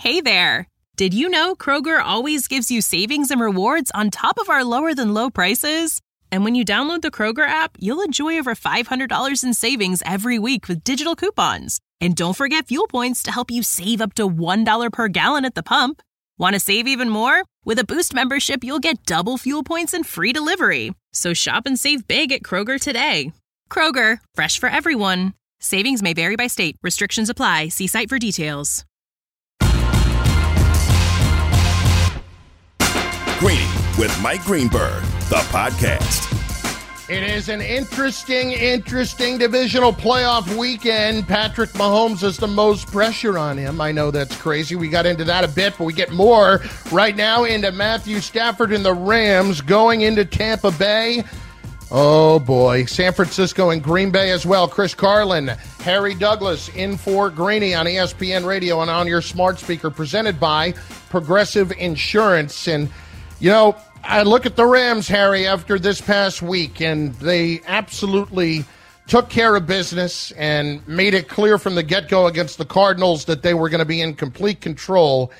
Hey there! Did you know Kroger always gives you savings and rewards on top of our lower-than-low prices? And when you download the Kroger app, you'll enjoy over $500 in savings every week with digital coupons. And don't forget fuel points to help you save up to $1 per gallon at the pump. Want to save even more? With a Boost membership, you'll get double fuel points and free delivery. So shop and save big at Kroger today. Kroger, fresh for everyone. Savings may vary by state. Restrictions apply. See site for details. Greeny with Mike Greenberg, the podcast. It is an interesting divisional playoff weekend. Patrick Mahomes has the most pressure on him. I know that's crazy. We got into that a bit, but we get more right now into Matthew Stafford and the Rams going into Tampa Bay. Oh, boy. San Francisco and Green Bay as well. Chris Carlin, Harry Douglas in for Greeny on ESPN Radio and on your smart speaker, presented by Progressive Insurance. And you know, I look at the Rams, Harry, after this past week, and they absolutely took care of business and made it clear from the get-go against the Cardinals that they were going to be in complete control.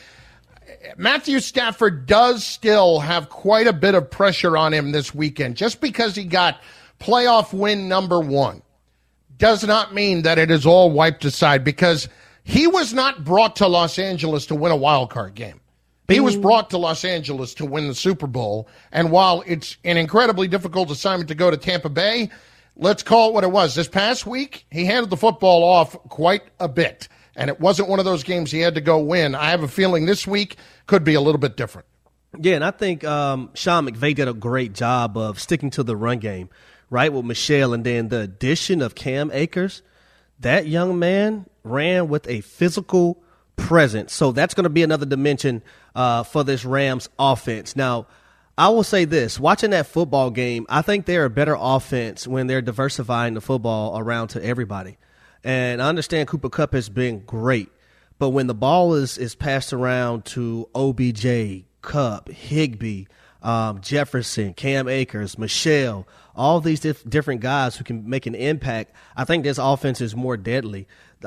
Matthew Stafford does still have quite a bit of pressure on him this weekend. Just because he got playoff win number one does not mean that it is all wiped aside, because he was not brought to Los Angeles to win a wild card game. He was brought to Los Angeles to win the Super Bowl, and while it's an incredibly difficult assignment to go to Tampa Bay, let's call it what it was. This past week, he handled the football off quite a bit, and it wasn't one of those games he had to go win. I have a feeling this week could be a little bit different. Yeah, and I think Sean McVay did a great job of sticking to the run game, right, with Michelle, and then the addition of Cam Akers. That young man ran with a physical presence, so that's going to be another dimension for this Rams offense. Now, I will say this, watching that football game, I think they're a better offense when they're diversifying the football around to everybody. And I understand Cooper Kupp has been great, but when the ball is passed around to OBJ, Kupp, Higbee, Jefferson, Cam Akers, Michelle, all these different guys who can make an impact, I think this offense is more deadly.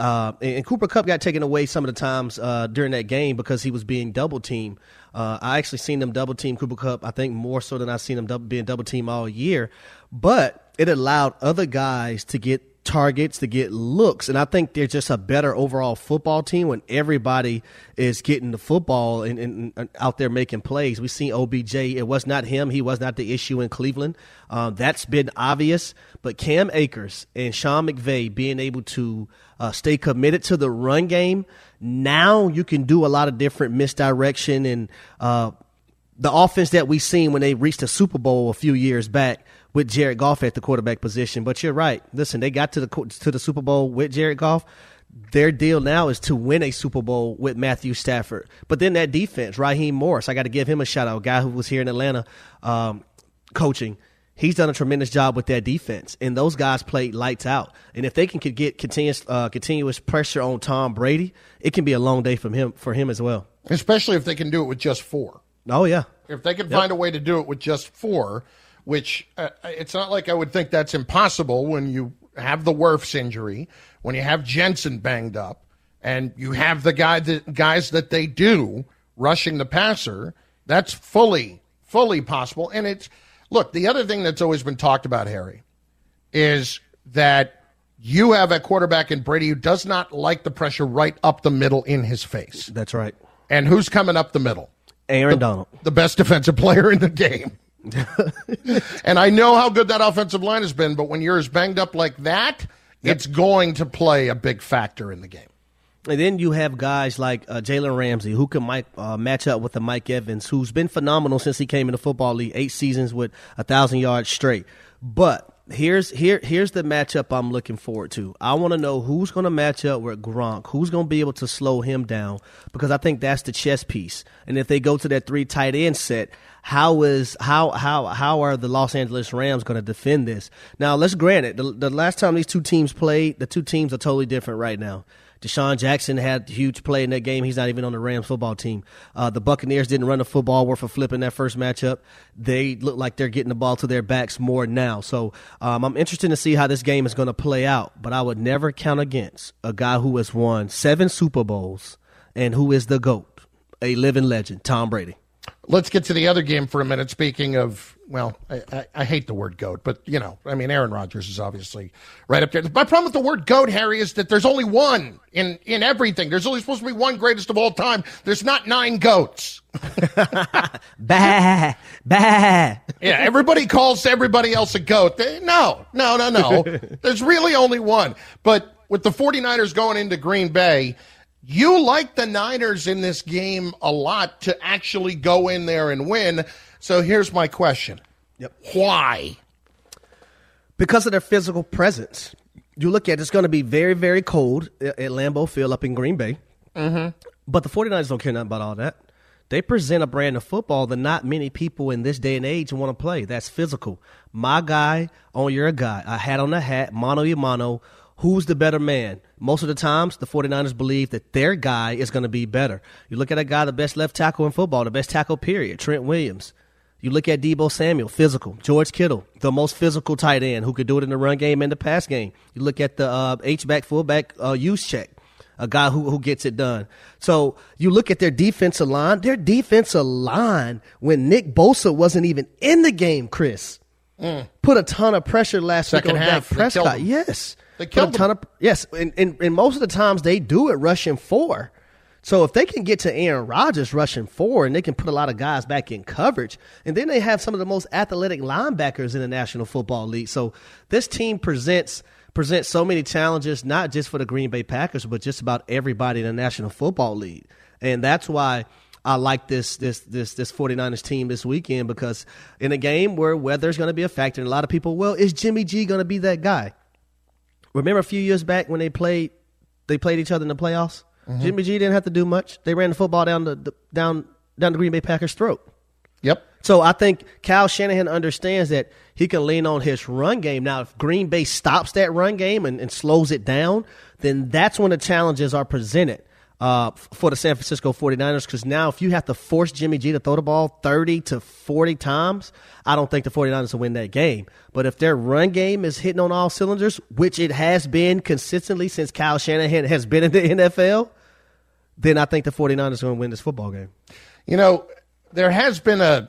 And Cooper Kupp got taken away some of the times during that game because he was being double-teamed. I actually seen them double-team Cooper Kupp, I think more so than I've seen him being double-teamed all year. But it allowed other guys to get targets, to get looks, and I think they're just a better overall football team when everybody is getting the football and out there making plays. We've seen OBJ. It was not him. He was not the issue in Cleveland. That's been obvious. But Cam Akers and Sean McVay being able to stay committed to the run game, now you can do a lot of different misdirection and the offense that we seen when they reached the Super Bowl a few years back with Jared Goff at the quarterback position. But you're right. Listen, they got to the Super Bowl with Jared Goff. Their deal now is to win a Super Bowl with Matthew Stafford. But then that defense, Raheem Morris, I got to give him a shout-out, a guy who was here in Atlanta coaching. He's done a tremendous job with that defense, and those guys played lights out. And if they can get continuous pressure on Tom Brady, it can be a long day for him as well. Especially if they can do it with just four. Oh, yeah. If they can find a way to do it with just four, which it's not like I would think that's impossible when you have the Wirfs injury, when you have Jensen banged up, and you have the guys that they do rushing the passer. That's fully possible. And it's look, the other thing that's always been talked about, Harry, is that you have a quarterback in Brady who does not like the pressure right up the middle in his face. That's right. And who's coming up the middle? Aaron Donald. The best defensive player in the game. And I know how good that offensive line has been, but when you're as banged up like that, it's going to play a big factor in the game. And then you have guys like Jalen Ramsey, who can match up with the Mike Evans, who's been phenomenal since he came in the football league, 8 seasons with 1,000 yards straight. But here's the matchup I'm looking forward to. I want to know who's going to match up with Gronk, who's going to be able to slow him down, because I think that's the chess piece. And if they go to that 3 tight end set, how are the Los Angeles Rams going to defend this? Now, let's grant it. The last time these two teams played, the two teams are totally different right now. Deshaun Jackson had a huge play in that game. He's not even on the Rams football team. The Buccaneers didn't run the football worth a flip in that first matchup. They look like they're getting the ball to their backs more now. So I'm interested to see how this game is going to play out. But I would never count against a guy who has won 7 Super Bowls And who is the GOAT? A living legend, Tom Brady. Let's get to the other game for a minute. Speaking of, well, I hate the word GOAT, but, Aaron Rodgers is obviously right up there. My problem with the word GOAT, Harry, is that there's only one in everything. There's only supposed to be one greatest of all time. There's not 9 GOATs. Bah. Yeah, everybody calls everybody else a GOAT. No. There's really only one. But with the 49ers going into Green Bay, you like the Niners in this game a lot to actually go in there and win. So here's my question. Yep. Why? Because of their physical presence. You look at it's going to be very, very cold at Lambeau Field up in Green Bay. Mm-hmm. But the 49ers don't care nothing about all that. They present a brand of football that not many people in this day and age want to play. That's physical. My guy on your guy. A hat on a hat, mano y mano. Who's the better man? Most of the times, the 49ers believe that their guy is going to be better. You look at a guy, the best left tackle in football, the best tackle period, Trent Williams. You look at Deebo Samuel, physical. George Kittle, the most physical tight end who could do it in the run game and the pass game. You look at the H-back, fullback, Juszczyk, a guy who gets it done. So you look at their defensive line. Their defensive line, when Nick Bosa wasn't even in the game, Chris, put a ton of pressure last week on Dak Prescott. Yes. They killed him. Yes, and most of the times they do it rushing 4. So if they can get to Aaron Rodgers rushing 4 and they can put a lot of guys back in coverage, and then they have some of the most athletic linebackers in the National Football League. So this team presents so many challenges, not just for the Green Bay Packers, but just about everybody in the National Football League. And that's why I like this 49ers team this weekend, because in a game where weather's going to be a factor, and a lot of people, well, is Jimmy G going to be that guy? Remember a few years back when they played each other in the playoffs? Mm-hmm. Jimmy G didn't have to do much. They ran the football down the Green Bay Packers' throat. Yep. So I think Kyle Shanahan understands that he can lean on his run game. Now, if Green Bay stops that run game and slows it down, then that's when the challenges are presented for the San Francisco 49ers, because now if you have to force Jimmy G to throw the ball 30 to 40 times, I don't think the 49ers will win that game. But if their run game is hitting on all cylinders, which it has been consistently since Kyle Shanahan has been in the NFL, then I think the 49ers are going to win this football game. There has been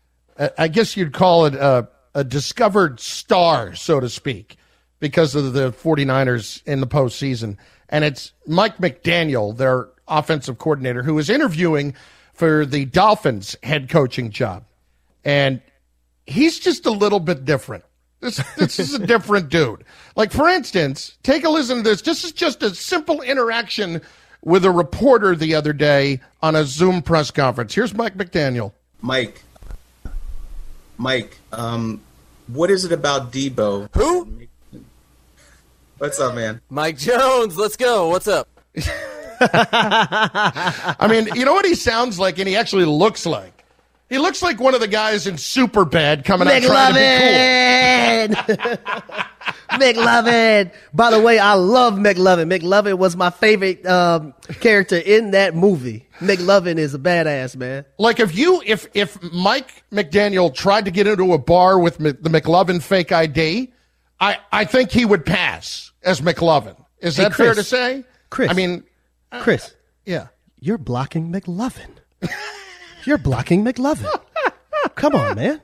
I guess you'd call it a discovered star, so to speak, because of the 49ers in the postseason. And it's Mike McDaniel, their offensive coordinator, who is interviewing for the Dolphins head coaching job. And he's just a little bit different. This is a different dude. Like, for instance, take a listen to this. This is just a simple interaction with a reporter the other day on a Zoom press conference. Here's Mike McDaniel. Mike, what is it about Deebo? Who? What's up, man? Mike Jones, let's go. What's up? I mean, you know what he sounds like, and he actually looks like? He looks like one of the guys in Superbad coming out trying to be cool. McLovin. By the way, I love McLovin. McLovin was my favorite character in that movie. McLovin is a badass, man. Like if Mike McDaniel tried to get into a bar with the McLovin fake ID, I think he would pass as McLovin. Is that fair to say? Chris. I mean, Chris. Yeah. You're blocking McLovin. You're blocking McLovin. Come on, man.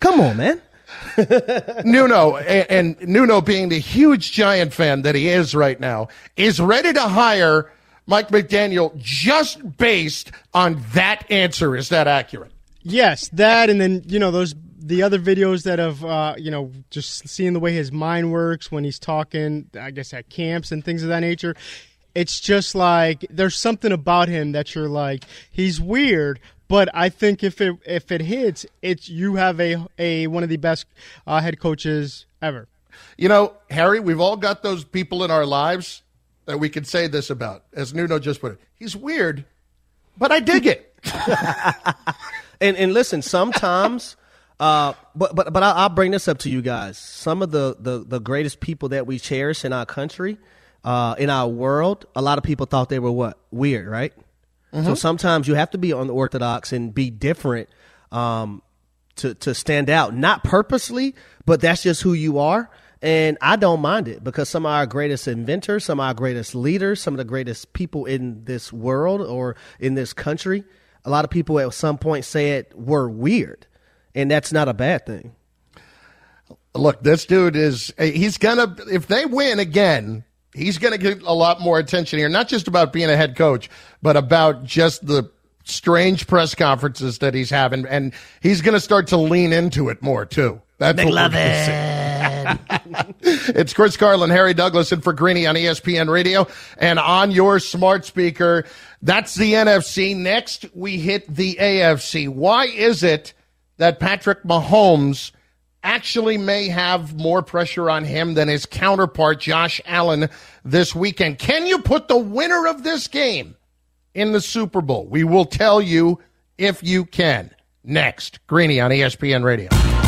Nuno, and Nuno being the huge Giant fan that he is right now, is ready to hire Mike McDaniel just based on that answer. Is that accurate? Yes, that, and then, the other videos that have, just seeing the way his mind works when he's talking, I guess, at camps and things of that nature. It's just like there's something about him that you're like, he's weird, but I think if it hits, you have a one of the best head coaches ever. Harry, we've all got those people in our lives that we can say this about. As Nuno just put it, he's weird, but I dig it. and listen, sometimes. But I'll bring this up to you guys. Some of the greatest people that we cherish in our country, in our world, a lot of people thought they were what? Weird, right? Mm-hmm. So sometimes you have to be unorthodox and be different to stand out. Not purposely, but that's just who you are. And I don't mind it because some of our greatest inventors, some of our greatest leaders, some of the greatest people in this world or in this country, a lot of people at some point said were weird. And that's not a bad thing. Look, this dude he's going to, if they win again, he's going to get a lot more attention here, not just about being a head coach, but about just the strange press conferences that he's having. And he's going to start to lean into it more, too. That's what we're going to see. It's Chris Carlin, Harry Douglas, and for Greeny on ESPN Radio and on your smart speaker. That's the NFC. Next, we hit the AFC. Why is it that Patrick Mahomes actually may have more pressure on him than his counterpart, Josh Allen, this weekend? Can you put the winner of this game in the Super Bowl? We will tell you if you can. Next, Greeny on ESPN Radio.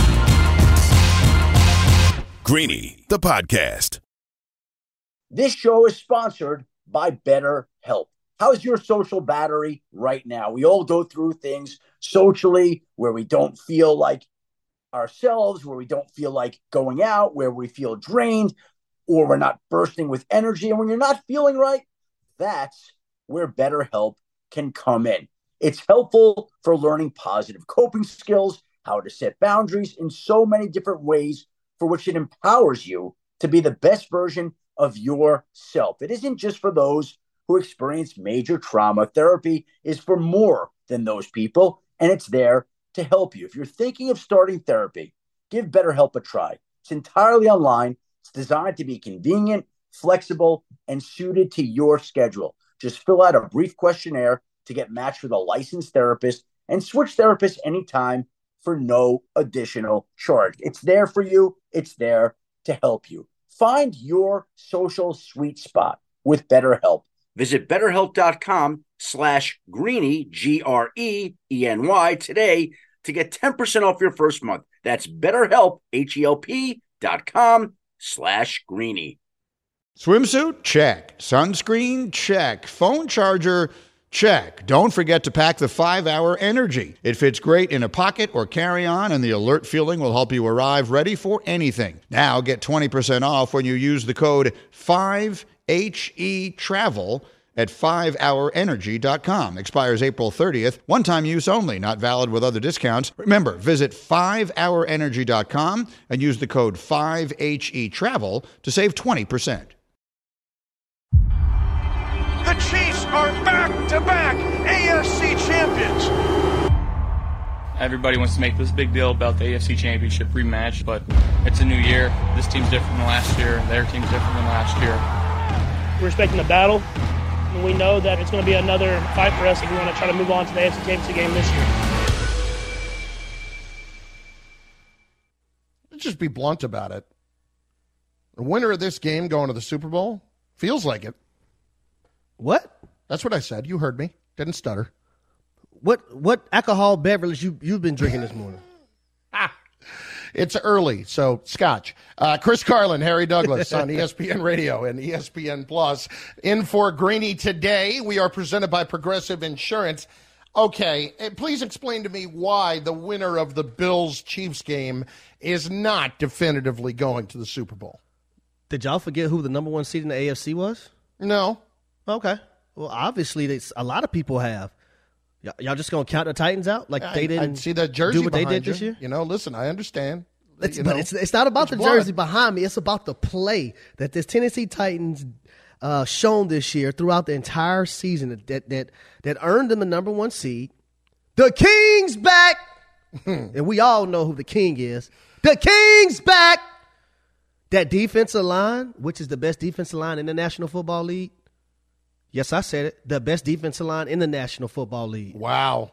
Greeny, the podcast. This show is sponsored by BetterHelp. How's your social battery right now? We all go through things socially where we don't feel like ourselves, where we don't feel like going out, where we feel drained, or we're not bursting with energy. And when you're not feeling right, that's where BetterHelp can come in. It's helpful for learning positive coping skills, how to set boundaries in so many different ways, for which it empowers you to be the best version of yourself. It isn't just for those who experience major trauma. Therapy is for more than those people, and it's there to help you. If you're thinking of starting therapy, give BetterHelp a try. It's entirely online. It's designed to be convenient, flexible, and suited to your schedule. Just fill out a brief questionnaire to get matched with a licensed therapist and switch therapists anytime for no additional charge. It's there for you. It's there to help you. Find your social sweet spot with BetterHelp. Visit BetterHelp.com/Greeny, GREENY today to get 10% off your first month. That's BetterHelp, HELP.com/Greeny. Swimsuit? Check. Sunscreen? Check. Phone charger? Check. Don't forget to pack the 5-Hour Energy. It fits great in a pocket or carry-on, and the alert feeling will help you arrive ready for anything. Now get 20% off when you use the code 5HETRAVEL at 5hourenergy.com. Expires April 30th. One-time use only. Not valid with other discounts. Remember, visit 5hourenergy.com and use the code 5HETRAVEL to save 20%. The Chiefs are back-to-back AFC champions. Everybody wants to make this big deal about the AFC Championship rematch, but it's a new year. This team's different than last year. Their team's different than last year. We're expecting a battle, and we know that it's going to be another fight for us if we want to try to move on to the AFC Championship game this year. Let's just be blunt about it. The winner of this game going to the Super Bowl feels like it. What? That's what I said. You heard me. Didn't stutter. What alcohol beverage you've been drinking this morning? It's early, so scotch. Chris Carlin, Harry Douglas on ESPN Radio and ESPN Plus. In for Greeny today, we are presented by Progressive Insurance. Okay, please explain to me why the winner of the Bills-Chiefs game is not definitively going to the Super Bowl. Did y'all forget who the number one seed in the AFC was? No. Okay. Well, obviously, a lot of people have. Y'all just going to count the Titans out like they didn't I see that jersey do what they did you. this year? You know, listen, I understand. But it's not about the jersey behind me. It's about the play that this Tennessee Titans shown this year throughout the entire season that earned them the number one seed. The King's back! And we all know who the King is. The King's back! That defensive line, which is the best defensive line in the National Football League. Yes, I said it. The best defensive line in the National Football League. Wow.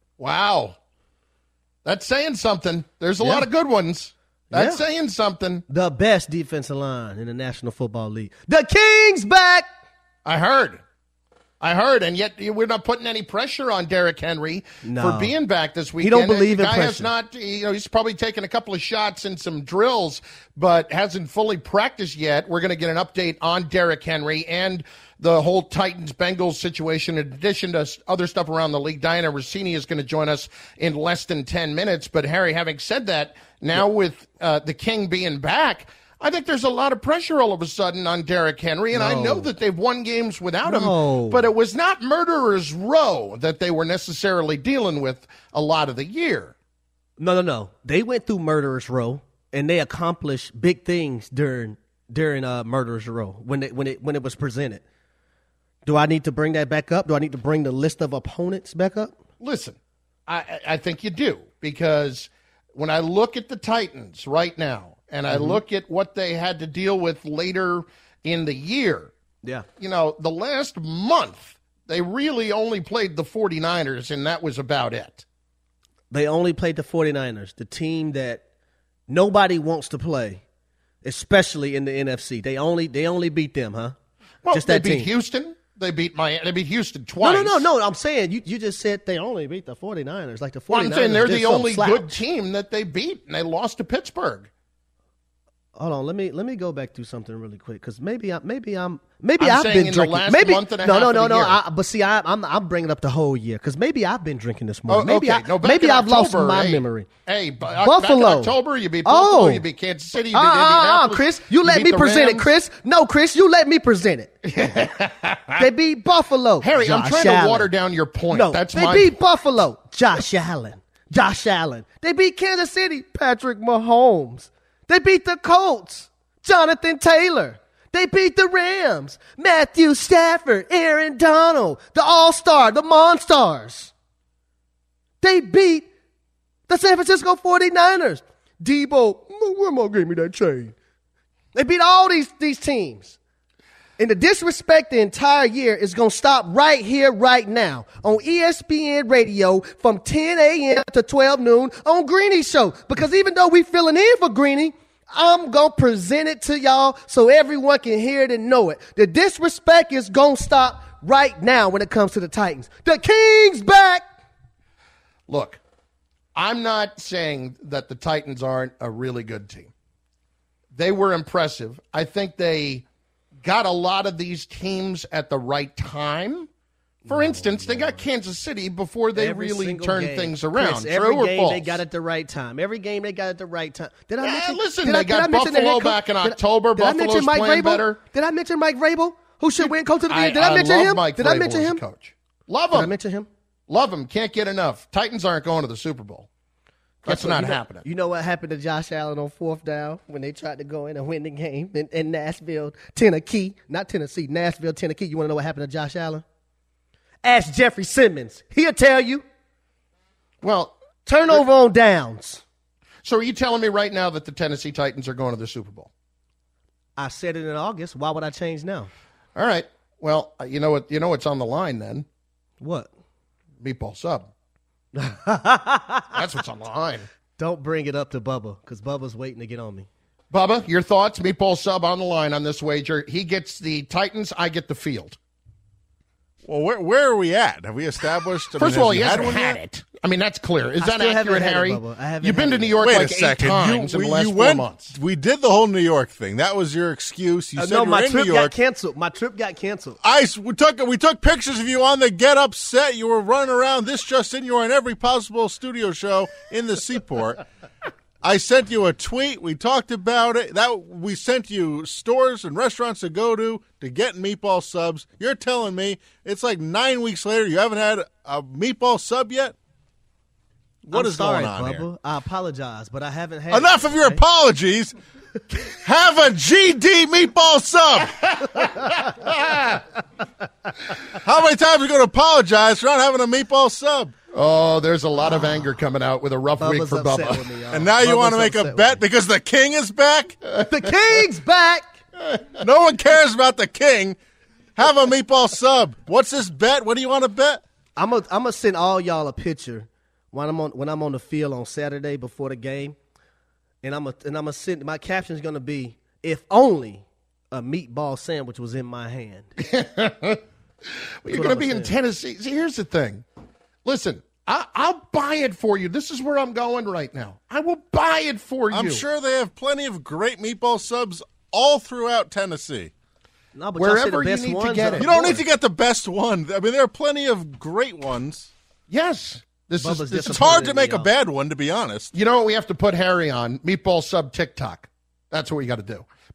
That's saying something. There's a lot of good ones. That's saying something. The best defensive line in the National Football League. The King's back! I heard, and yet we're not putting any pressure on Derrick Henry for being back this weekend. He don't believe in pressure. pressure. Has not, he's probably taken a couple of shots in some drills, but hasn't fully practiced yet. We're going to get an update on Derrick Henry and the whole Titans-Bengals situation, in addition to other stuff around the league. Diana Rossini is going to join us in less than 10 minutes. But, Harry, having said that, now with the King being back, I think there's a lot of pressure all of a sudden on Derrick Henry, and I know that they've won games without him, but it was not Murderer's Row that they were necessarily dealing with a lot of the year. No. They went through Murderer's Row, and they accomplished big things during Murderer's Row when it was presented. Do I need to bring that back up? Do I need to bring the list of opponents back up? Listen, I think you do, because when I look at the Titans right now, and I look at what they had to deal with later in the year, the last month, they really only played the 49ers, and that was about it. They only played the 49ers, the team that nobody wants to play, especially in the NFC. They only beat them, huh? Well, just that they beat team. Houston. They beat Miami. They beat Houston twice. No. I'm saying you just said they only beat the 49ers. Like the 49ers. Well, I'm saying they're the only slouch. good team that they beat, and they lost to Pittsburgh. Hold on, let me go back to something really quick, because maybe I've been saying drinking. in the last month and a half of the year. I'm bringing up the whole year, because maybe I've been drinking this morning. Maybe I've lost my memory. Hey, Buffalo. Back in October, you beat Buffalo, you beat Kansas City, you beat Indianapolis. Chris, you let me present it, Chris. No, Chris, you let me present it. They beat Buffalo. Harry, I'm trying to water down your point. No, they beat Buffalo. Josh Allen. They beat Kansas City. Patrick Mahomes. They beat the Colts. Jonathan Taylor. They beat the Rams. Matthew Stafford, Aaron Donald, the All-Star, the Monstars. They beat the San Francisco 49ers. Debo, Grandma gave me that chain. They beat all these teams. And the disrespect the entire year is going to stop right here, right now, on ESPN Radio from 10 a.m. to 12 noon on Greenie's show. Because even though we filling in for Greenie, I'm going to present it to y'all so everyone can hear it and know it. The disrespect is going to stop right now when it comes to the Titans. The King's back. Look, I'm not saying that the Titans aren't a really good team. They were impressive. I think they got a lot of these teams at the right time. For instance, they got Kansas City before they really turned things around. Chris, True or game false? They got at the right time. Every game they got at the right time. Did I mention? Listen, they got Buffalo back in October. Buffalo's playing better. Did I mention Mike Vrabel, who should win coach of the year? Did I mention him? Did I mention him? Coach. Love him. Did I mention him? Love him. Can't get enough. Titans aren't going to the Super Bowl. That's not happening. You know what happened to Josh Allen on 4th down when they tried to go in and win the game in Nashville, Tennessee? Not Tennessee, Nashville, Tennessee. You want to know what happened to Josh Allen? Ask Jeffrey Simmons. He'll tell you. Well, turnover on downs. So are you telling me right now that the Tennessee Titans are going to the Super Bowl? I said it in August. Why would I change now? All right. Well, you know what's on the line then. What? Meatball sub. That's what's on the line. Don't bring it up to Bubba, because Bubba's waiting to get on me. Bubba, your thoughts? Meatball sub on the line on this wager. He gets the Titans. I get the field. Well, where are we at? Have we established? First of all, he hasn't had it. I mean, that's clear. Is that accurate, Harry? You've been to New York like 8 times in the last 4 months. We did the whole New York thing. That was your excuse. You said you were in New York. No, my trip got canceled. My trip got canceled. We took pictures of you on the Get Up set. You were running around. This just in. You were in every possible studio show in the Seaport. I sent you a tweet. We talked about it. We sent you stores and restaurants to go to get meatball subs. You're telling me it's like 9 weeks later you haven't had a meatball sub yet? What is going on Bubba. here? I apologize, but I haven't had Enough of your apologies. Have a GD meatball sub. How many times are you going to apologize for not having a meatball sub? Oh, there's a lot of anger coming out with a rough week for Bubba. Me, and now you want to make a bet because the king is back? The king's back. No one cares about the king. Have a meatball sub. What's this bet? What do you want to bet? I'm gonna send all y'all a picture when I'm on the field on Saturday before the game, and I'm gonna send. My caption is gonna be, "If only a meatball sandwich was in my hand." You're gonna be in Tennessee. See, here's the thing. Listen, I'll buy it for you. This is where I'm going right now. I will buy it for you. I'm sure they have plenty of great meatball subs all throughout Tennessee. No, but wherever you need to get it. You don't need to get the best one. I mean, there are plenty of great ones. Yes. It's hard to make a bad one, to be honest. You know what we have to put Harry on? Meatball sub TikTok. That's what we got to do.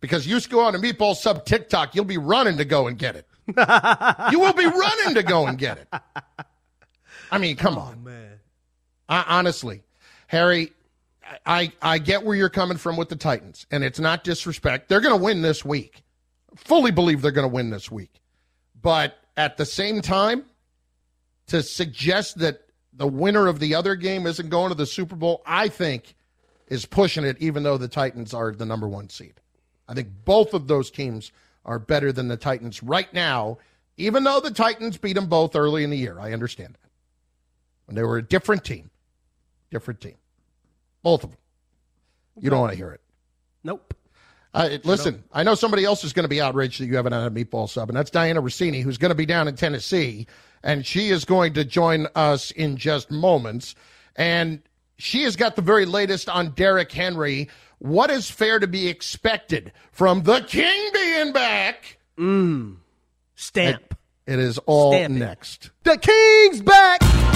because you go on a Meatball Sub TikTok, you'll be running to go and get it. You will be running to go and get it. I mean, come on. Man. Honestly, Harry, I get where you're coming from with the Titans, and it's not disrespect. They're going to win this week. Fully believe they're going to win this week. But at the same time, to suggest that the winner of the other game isn't going to the Super Bowl, I think is pushing it, even though the Titans are the number one seed. I think both of those teams are better than the Titans right now, even though the Titans beat them both early in the year. I understand that. And they were a different team. Different team. Both of them. You don't want to hear it. Nope. Listen, I know somebody else is going to be outraged that you haven't had a Meatball Sub, and that's Diana Rossini, who's going to be down in Tennessee, and she is going to join us in just moments. And she has got the very latest on Derrick Henry. What is fair to be expected from the King being back? Stamp. It is all Stamp next. The King's back!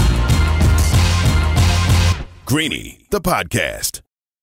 Greeny, the podcast.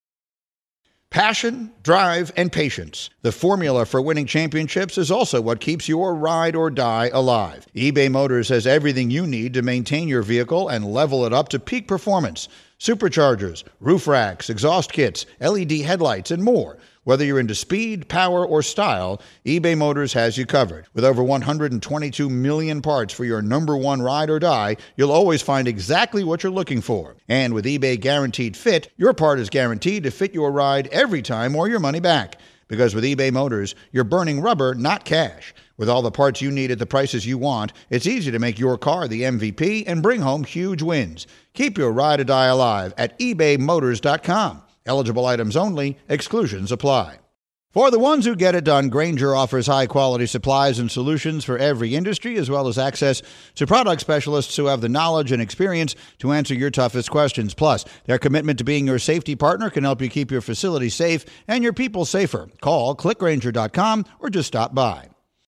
Passion, drive, and patience. The formula for winning championships is also what keeps your ride or die alive. eBay Motors has everything you need to maintain your vehicle and level it up to peak performance. Superchargers, roof racks, exhaust kits, LED headlights, and more. Whether you're into speed, power, or style, eBay Motors has you covered. With over 122 million parts for your number one ride or die, you'll always find exactly what you're looking for. And with eBay Guaranteed Fit, your part is guaranteed to fit your ride every time or your money back. Because with eBay Motors, you're burning rubber, not cash. With all the parts you need at the prices you want, it's easy to make your car the MVP and bring home huge wins. Keep your ride or die alive at ebaymotors.com. Eligible items only. Exclusions apply. For the ones who get it done, Grainger offers high-quality supplies and solutions for every industry, as well as access to product specialists who have the knowledge and experience to answer your toughest questions. Plus, their commitment to being your safety partner can help you keep your facility safe and your people safer. Call, clickgrainger.com, or just stop by.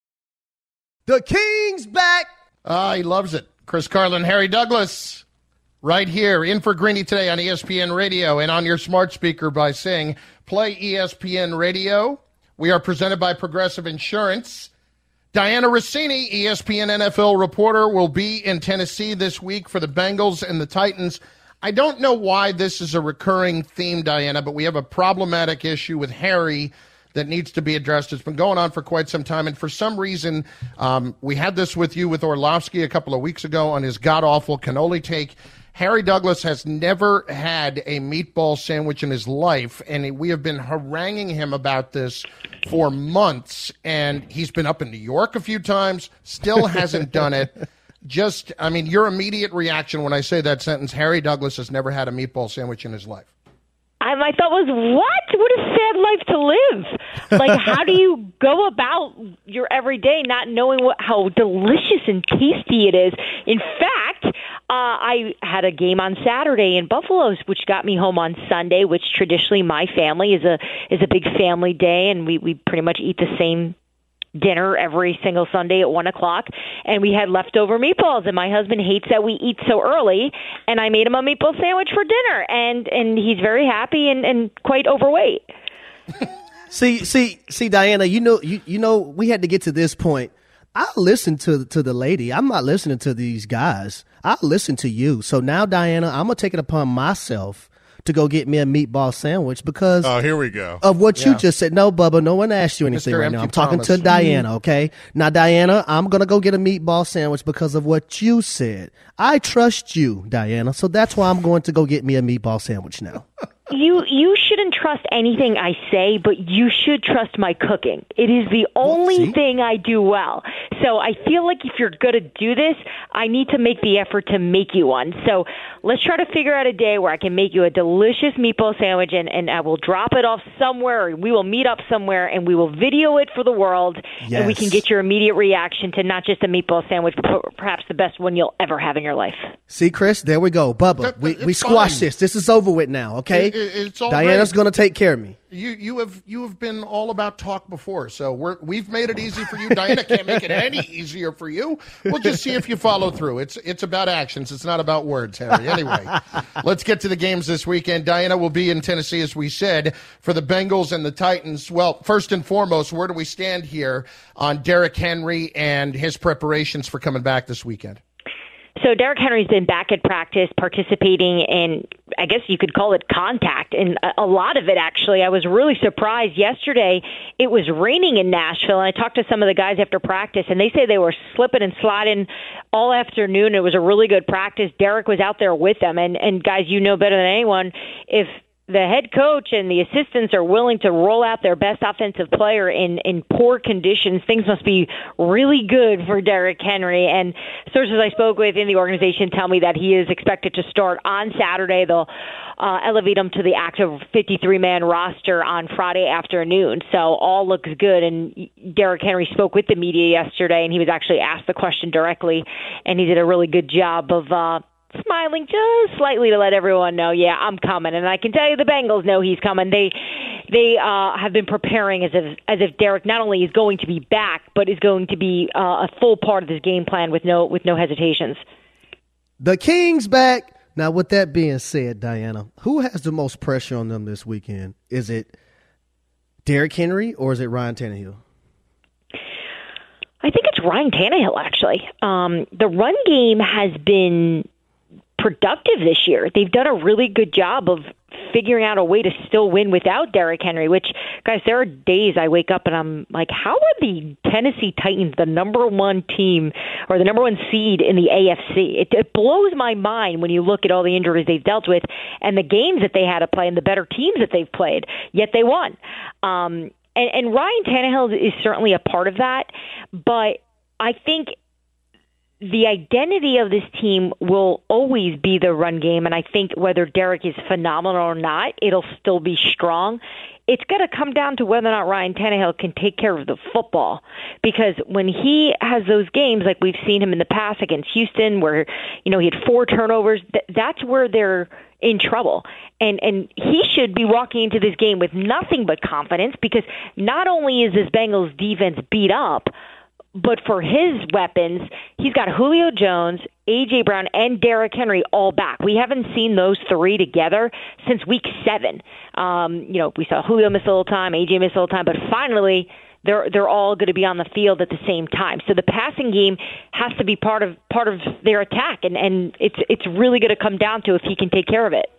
The King's back! He loves it. Chris Carlin, Harry Douglas. Right here, in for Greeny today on ESPN Radio and on your smart speaker by saying, play ESPN Radio. We are presented by Progressive Insurance. Diana Rossini, ESPN NFL reporter, will be in Tennessee this week for the Bengals and the Titans. I don't know why this is a recurring theme, Diana, but we have a problematic issue with Harry that needs to be addressed. It's been going on for quite some time, and for some reason, we had this with you with Orlovsky a couple of weeks ago on his god-awful cannoli take. Harry Douglas has never had a meatball sandwich in his life, and we have been haranguing him about this for months, and he's been up in New York a few times, still hasn't done it. Just, I mean, your immediate reaction when I say that sentence, Harry Douglas has never had a meatball sandwich in his life. My thought was, what? What a sad life to live. Like, how do you go about your everyday not knowing how delicious and tasty it is? In fact, I had a game on Saturday in Buffalo, which got me home on Sunday, which traditionally my family is a big family day, and we pretty much eat the same dinner every single Sunday at 1:00, and we had leftover meatballs, and my husband hates that we eat so early, and I made him a meatball sandwich for dinner, and he's very happy and quite overweight. See, Diana, you know, we had to get to this point. I listen to the lady. I'm not listening to these guys. I listen to you. So now, Diana, I'm gonna take it upon myself to go get me a meatball sandwich because here we go. Of what you just said. No, Bubba, no one asked you anything Mr. right now. I'm Empty talking Thomas. to Diana, okay? Now, Diana, I'm going to go get a meatball sandwich because of what you said. I trust you, Diana, so that's why I'm going to go get me a meatball sandwich now. You shouldn't trust anything I say, but you should trust my cooking. It is the only thing I do well. So I feel like if you're going to do this, I need to make the effort to make you one. So let's try to figure out a day where I can make you a delicious meatball sandwich, and I will drop it off somewhere, or we will meet up somewhere, and we will video it for the world, and we can get your immediate reaction to not just a meatball sandwich, but perhaps the best one you'll ever have in your life. See, Chris, there we go. Bubba, we squashed this. This is over with now, okay? It's all Diana's great. going to take care of me. You have been all about talk before, so we've made it easy for you. Diana can't make it any easier for you. We'll just see if you follow through. It's about actions. It's not about words, Henry. Anyway, let's get to the games this weekend. Diana will be in Tennessee, as we said, for the Bengals and the Titans. Well, first and foremost, where do we stand here on Derrick Henry and his preparations for coming back this weekend? So Derrick Henry's been back at practice, participating in, I guess you could call it contact, and a lot of it, actually. I was really surprised. Yesterday, it was raining in Nashville, and I talked to some of the guys after practice, and they say they were slipping and sliding all afternoon. It was a really good practice. Derrick was out there with them, and guys, you know better than anyone, if the head coach and the assistants are willing to roll out their best offensive player in poor conditions, things must be really good for Derrick Henry. And sources I spoke with in the organization tell me that he is expected to start on Saturday. They'll elevate him to the active 53-man roster on Friday afternoon. So all looks good. And Derrick Henry spoke with the media yesterday, and he was actually asked the question directly, and he did a really good job of smiling just slightly to let everyone know, yeah, I'm coming. And I can tell you the Bengals know he's coming. They have been preparing as if Derrick not only is going to be back, but is going to be a full part of this game plan with no hesitations. The King's back. Now, with that being said, Diana, who has the most pressure on them this weekend? Is it Derrick Henry or is it Ryan Tannehill? I think it's Ryan Tannehill, actually. The run game has been productive this year. They've done a really good job of figuring out a way to still win without Derrick Henry, which, guys, there are days I wake up and I'm like, how are the Tennessee Titans the number one team or the number one seed in the AFC? It blows my mind when you look at all the injuries they've dealt with and the games that they had to play and the better teams that they've played, yet they won. And Ryan Tannehill is certainly a part of that, but I think the identity of this team will always be the run game, and I think whether Derrick is phenomenal or not, it'll still be strong. It's going to come down to whether or not Ryan Tannehill can take care of the football, because when he has those games, like we've seen him in the past against Houston, where he had 4 turnovers, that's where they're in trouble. And he should be walking into this game with nothing but confidence, because not only is this Bengals defense beat up, but for his weapons, he's got Julio Jones, A.J. Brown, and Derrick Henry all back. We haven't seen those 3 together since week 7. We saw Julio miss a little time, A.J. miss a little time, but finally they're all going to be on the field at the same time. So the passing game has to be part of their attack, and it's really going to come down to if he can take care of it.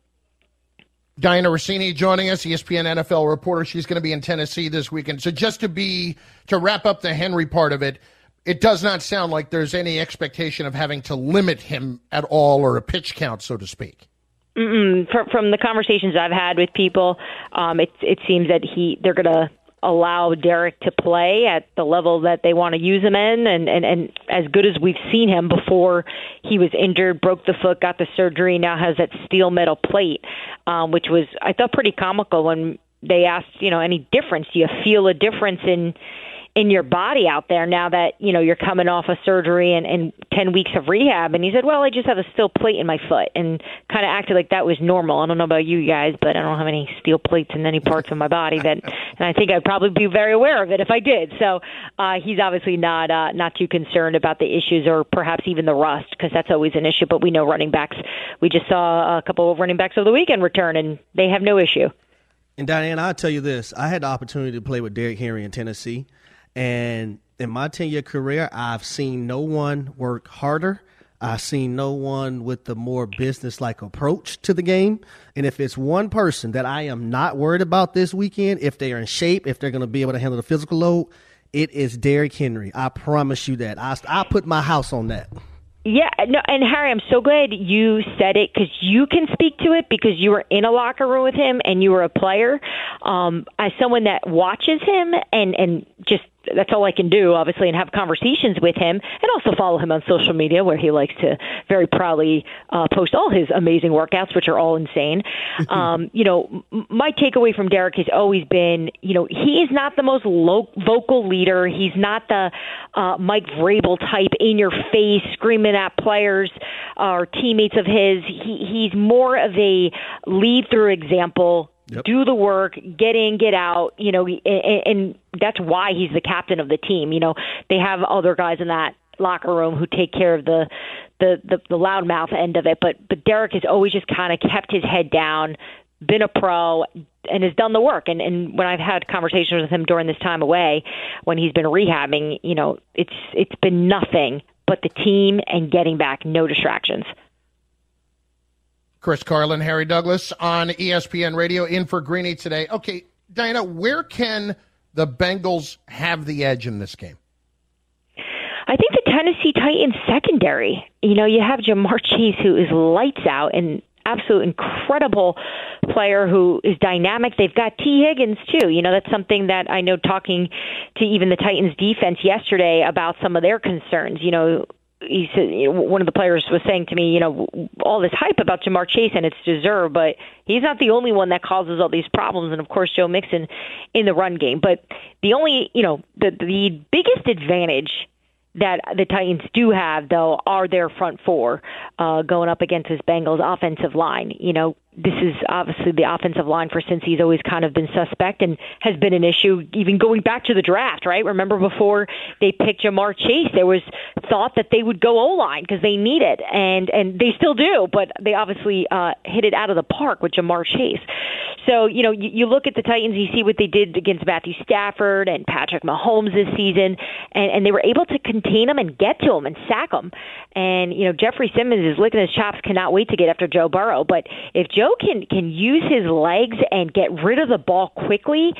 Diana Rossini joining us, ESPN NFL reporter. She's going to be in Tennessee this weekend. So just to wrap up the Henry part of it, it does not sound like there's any expectation of having to limit him at all, or a pitch count, so to speak. From the conversations I've had with people, it seems that they're going to allow Derrick to play at the level that they want to use him in, and as good as we've seen him before he was injured, broke the foot, got the surgery, now has that steel metal plate, which was, I thought, pretty comical when they asked, any difference? Do you feel a difference in your body out there now that, you're coming off a surgery and 10 weeks of rehab? And he said, well, I just have a steel plate in my foot, and kind of acted like that was normal. I don't know about you guys, but I don't have any steel plates in any parts of my body and I think I'd probably be very aware of it if I did. So he's obviously not too concerned about the issues, or perhaps even the rust, because that's always an issue. But we know running backs. We just saw a couple of running backs over the weekend return, and they have no issue. And Diane, I'll tell you this. I had the opportunity to play with Derrick Henry in Tennessee. And in my 10-year career, I've seen no one work harder. I've seen no one with the more business-like approach to the game. And if it's one person that I am not worried about this weekend, if they are in shape, if they're going to be able to handle the physical load, it is Derrick Henry. I promise you that. I put my house on that. Yeah, no, and Harry, I'm so glad you said it, because you can speak to it because you were in a locker room with him and you were a player. As someone that watches him and just that's all I can do, obviously, and have conversations with him, and also follow him on social media, where he likes to very proudly post all his amazing workouts, which are all insane. My takeaway from Derek has always been, he is not the most vocal leader. He's not the Mike Vrabel type, in your face, screaming at players or teammates of his. He's more of a lead through example. Yep. Do the work, get in, get out, and that's why he's the captain of the team. They have other guys in that locker room who take care of the loudmouth end of it, but Derek has always just kind of kept his head down, been a pro, and has done the work. And when I've had conversations with him during this time away, when he's been rehabbing, it's been nothing but the team and getting back, no distractions. Chris Carlin, Harry Douglas on ESPN Radio, in for Greeny today. Okay, Diana, where can the Bengals have the edge in this game? I think the Tennessee Titans secondary. You have Jamar Chase, who is lights out, and absolute incredible player who is dynamic. They've got T. Higgins, too. That's something that I know, talking to even the Titans defense yesterday about some of their concerns. He said, one of the players was saying to me, all this hype about Jamar Chase, and it's deserved, but he's not the only one that causes all these problems. And of course, Joe Mixon in the run game. But the only, the biggest advantage that the Titans do have, though, are their front four going up against this Bengals offensive line. This is obviously the offensive line for Cincy's always kind of been suspect and has been an issue even going back to the draft, right? Remember before they picked Jamar Chase, there was thought that they would go O-line because they need it, and they still do, but they obviously hit it out of the park with Jamar Chase. So, you look at the Titans, you see what they did against Matthew Stafford and Patrick Mahomes this season, and they were able to contain him and get to him and sack him. And, Jeffrey Simmons is licking his chops, cannot wait to get after Joe Burrow. But if Joe can use his legs and get rid of the ball quickly,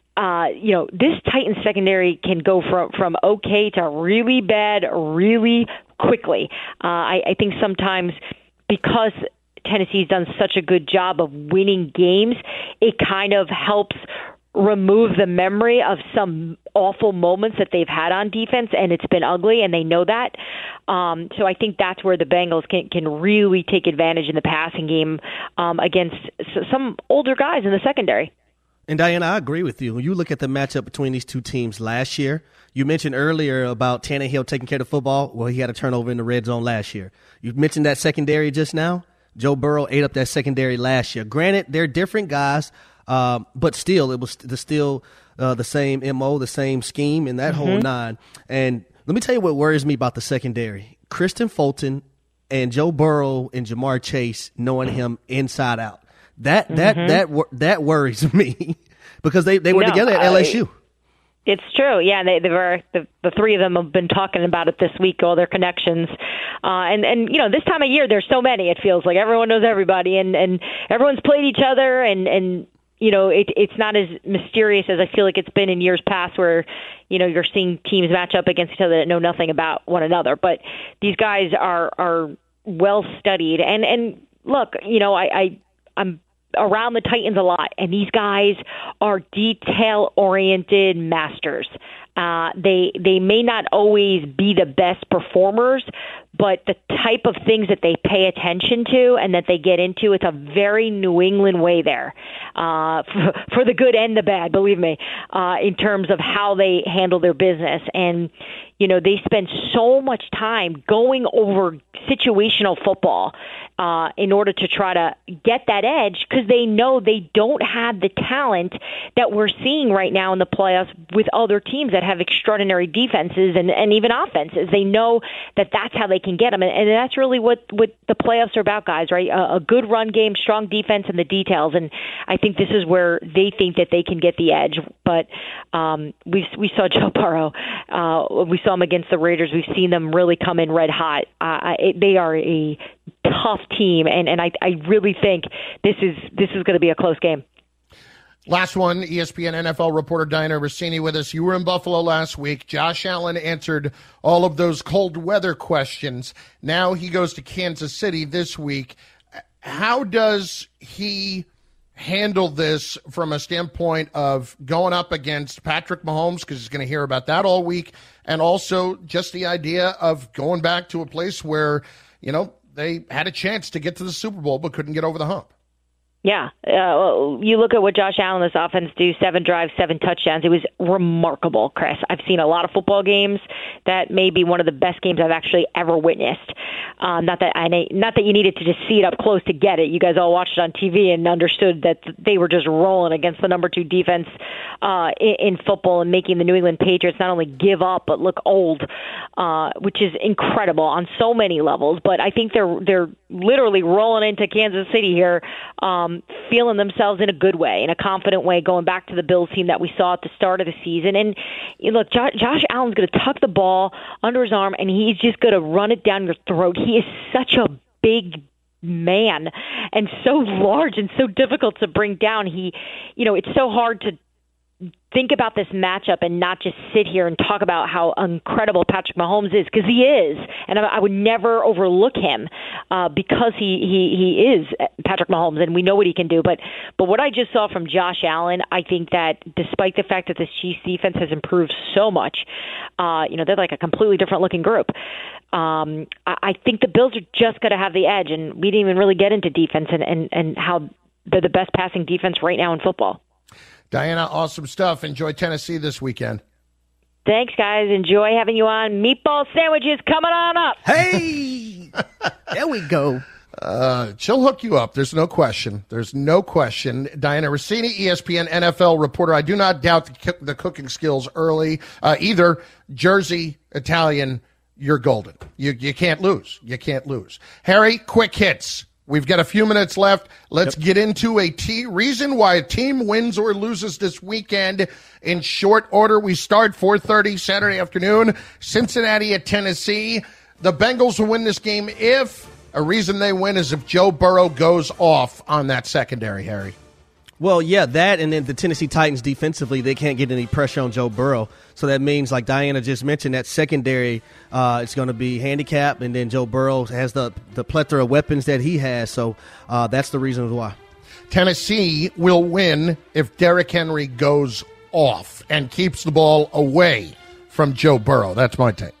this Titans secondary can go from okay to really bad really quickly. I think sometimes because Tennessee's done such a good job of winning games, it kind of helps remove the memory of some awful moments that they've had on defense, and it's been ugly, and they know that. So I think that's where the Bengals can really take advantage in the passing game against some older guys in the secondary. And Diana, I agree with you. When you look at the matchup between these two teams last year, you mentioned earlier about Tannehill taking care of the football. Well, he had a turnover in the red zone last year. You mentioned that secondary just now. Joe Burrow ate up that secondary last year. Granted, they're different guys, but still, it was still the same MO, the same scheme, and that whole nine. And let me tell you what worries me about the secondary. Kristen Fulton and Joe Burrow and Jamar Chase knowing him inside out. That worries me because they were together at LSU. It's true. Yeah, they were the three of them have been talking about it this week, all their connections. And this time of year there's so many, it feels like everyone knows everybody and everyone's played each other and it's not as mysterious as I feel like it's been in years past where, you're seeing teams match up against each other that know nothing about one another. But these guys are well studied. And look, I'm around the Titans a lot, and these guys are detail-oriented masters. They may not always be the best performers, but the type of things that they pay attention to and that they get into, it's a very New England way there, for the good and the bad, believe me, in terms of how they handle their business. And, they spend so much time going over situational football in order to try to get that edge because they know they don't have the talent that we're seeing right now in the playoffs with other teams that have extraordinary defenses and even offenses. They know that that's how they can get them. And that's really what the playoffs are about, guys, right? A good run game, strong defense, and the details. And I think this is where they think that they can get the edge. But we saw Joe Burrow. We saw him against the Raiders. We've seen them really come in red hot. They are a tough team, and I really think this is going to be a close game. Last one, ESPN NFL reporter Diana Rossini with us. You were in Buffalo last week. Josh Allen answered all of those cold weather questions. Now he goes to Kansas City this week. How does he handle this from a standpoint of going up against Patrick Mahomes, because he's going to hear about that all week, and also just the idea of going back to a place where, they had a chance to get to the Super Bowl but couldn't get over the hump? Yeah. You look at what Josh Allen, this offense, do, 7 drives, 7 touchdowns. It was remarkable, Chris. I've seen a lot of football games. That may be one of the best games I've actually ever witnessed. Not that you needed to just see it up close to get it. You guys all watched it on TV and understood that they were just rolling against the number 2 defense in football and making the New England Patriots not only give up but look old, which is incredible on so many levels. But I think they're literally rolling into Kansas City here, feeling themselves in a good way, in a confident way, going back to the Bills team that we saw at the start of the season. And look, Josh Allen's going to tuck the ball under his arm, and he's just going to run it down your throat. He is such a big man and so large and so difficult to bring down. It's so hard to think about this matchup and not just sit here and talk about how incredible Patrick Mahomes is, because he is, and I would never overlook him because he is Patrick Mahomes, and we know what he can do. But what I just saw from Josh Allen, I think that despite the fact that this Chiefs defense has improved so much, they're like a completely different looking group. I think the Bills are just going to have the edge, and we didn't even really get into defense and how they're the best passing defense right now in football. Diana, awesome stuff. Enjoy Tennessee this weekend. Thanks, guys. Enjoy having you on. Meatball sandwiches coming on up. Hey, there we go. She'll hook you up. There's no question. Diana Rossini, ESPN NFL reporter. I do not doubt the cooking skills early. Either Jersey, Italian, you're golden. You can't lose. Harry, quick hits. We've got a few minutes left. Let's get into reason why a team wins or loses this weekend in short order. We start 4:30 Saturday afternoon, Cincinnati at Tennessee. The Bengals will win this game if a reason they win is if Joe Burrow goes off on that secondary, Harry. Well, yeah, that, and then the Tennessee Titans defensively, they can't get any pressure on Joe Burrow. So that means, like Diana just mentioned, that secondary it's going to be handicapped, and then Joe Burrow has the plethora of weapons that he has. So that's the reason why. Tennessee will win if Derrick Henry goes off and keeps the ball away from Joe Burrow. That's my take.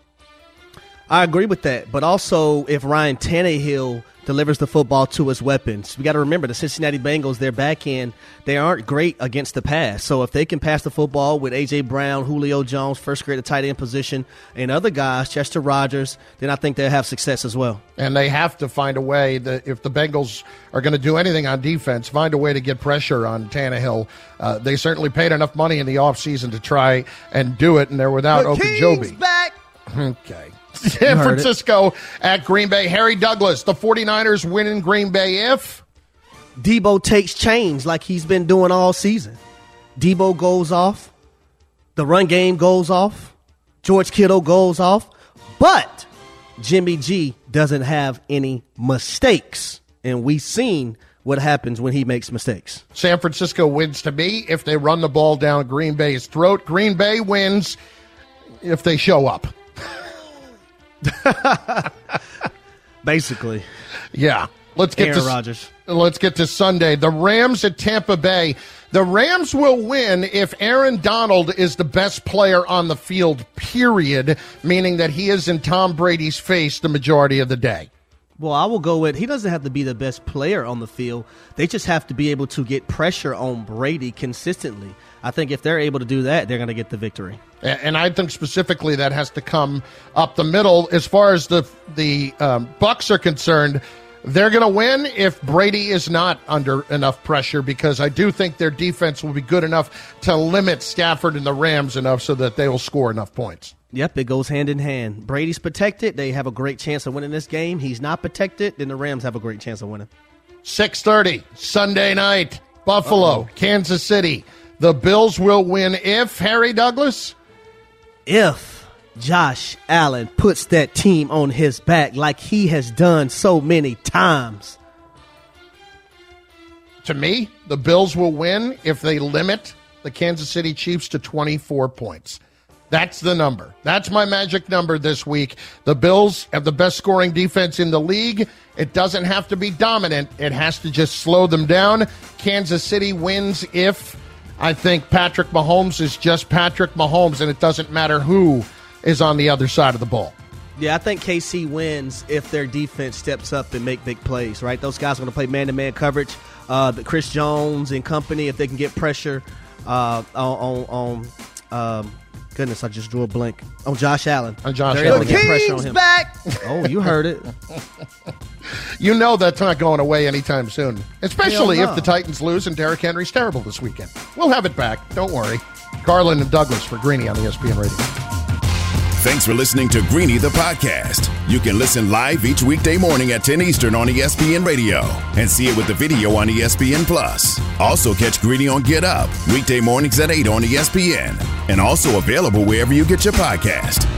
I agree with that, but also if Ryan Tannehill delivers the football to his weapons. We got to remember the Cincinnati Bengals, their back end, they aren't great against the pass. So if they can pass the football with A.J. Brown, Julio Jones, first grade at tight end position, and other guys, Chester Rogers, then I think they'll have success as well. And they have to find a way that if the Bengals are going to do anything on defense, find a way to get pressure on Tannehill. They certainly paid enough money in the offseason to try and do it, and they're without Ogunjobi. Back. Okay. San Francisco at Green Bay. Harry Douglas, the 49ers win in Green Bay if Debo takes change like he's been doing all season. Debo goes off. The run game goes off. George Kittle goes off. But Jimmy G doesn't have any mistakes. And we've seen what happens when he makes mistakes. San Francisco wins to me if they run the ball down Green Bay's throat. Green Bay wins if they show up. Basically. Yeah. Let's get Aaron Rodgers. Let's get to Sunday. The Rams at Tampa Bay. The Rams will win if Aaron Donald is the best player on the field, period, meaning that he is in Tom Brady's face the majority of the day. Well, I will go with he doesn't have to be the best player on the field. They just have to be able to get pressure on Brady consistently. I think if they're able to do that, they're going to get the victory. And I think specifically that has to come up the middle. As far as the Bucs are concerned, they're going to win if Brady is not under enough pressure, because I do think their defense will be good enough to limit Stafford and the Rams enough so that they will score enough points. Yep, it goes hand in hand. Brady's protected. They have a great chance of winning this game. He's not protected. Then the Rams have a great chance of winning. 6:30, Sunday night, Buffalo, Kansas City. The Bills will win if, Harry Douglas? If Josh Allen puts that team on his back like he has done so many times. To me, the Bills will win if they limit the Kansas City Chiefs to 24 points. That's the number. That's my magic number this week. The Bills have the best scoring defense in the league. It doesn't have to be dominant. It has to just slow them down. Kansas City wins if I think Patrick Mahomes is just Patrick Mahomes, and it doesn't matter who is on the other side of the ball. Yeah, I think KC wins if their defense steps up and make big plays, right? Those guys are going to play man-to-man coverage. The Chris Jones and company, if they can get pressure goodness, I just drew a blank. On Josh Allen. On Josh Allen. The King's back! Oh, you heard it. You know that's not going away anytime soon, especially if the Titans lose and Derrick Henry's terrible this weekend. We'll have it back. Don't worry. Carlin and Douglas for Greeny on ESPN Radio. Thanks for listening to Greeny the podcast. You can listen live each weekday morning at 10 Eastern on ESPN Radio and see it with the video on ESPN Plus. Also catch Greeny on Get Up weekday mornings at 8 on ESPN and also available wherever you get your podcast.